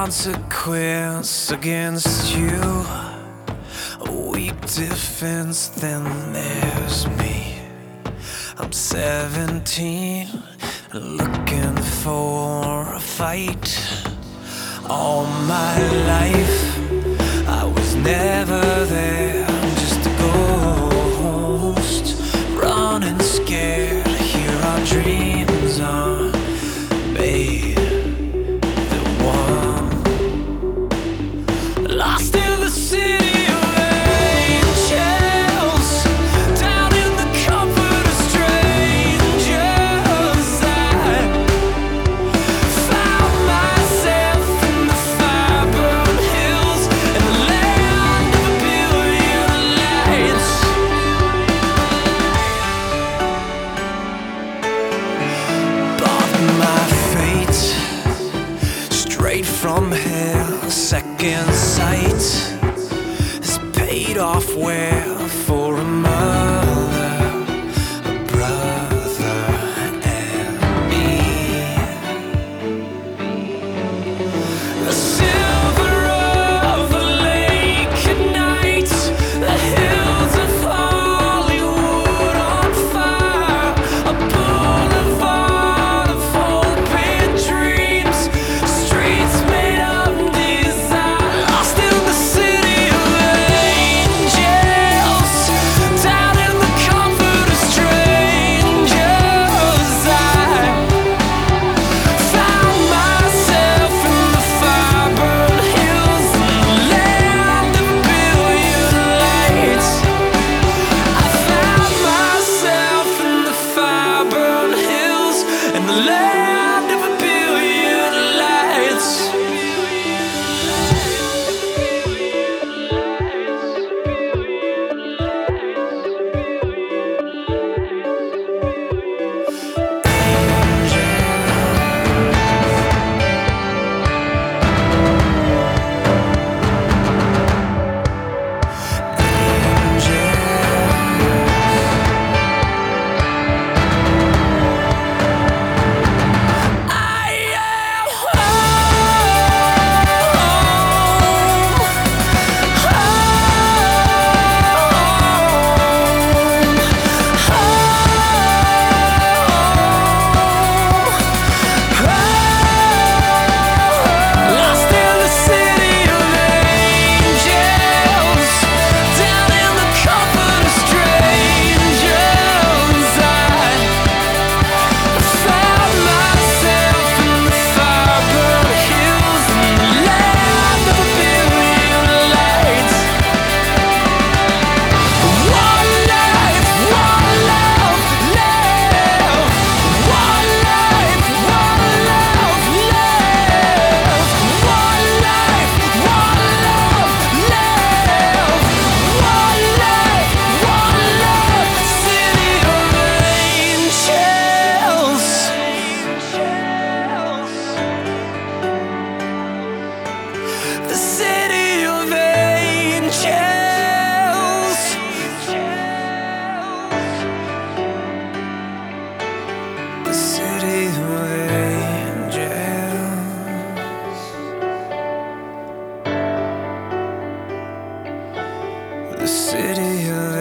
consequence against you. A weak defense, then there's me. I'm 17, looking for a fight. All my life, I was never there, just a ghost, running scared. Here our dreams are made. Lost in the city of angels, down in the comfort of strangers. I found myself in the fire-burned hills and the land of a billion lights. Bought my fate straight from hell. Second sight is paid off well for a mother, a brother, and me. The silver of a lake at night, the hills of Hollywood on fire, a boulevard of hope and dreams, streets made of land of a billion lights. The city of angels. The city of angels. The city of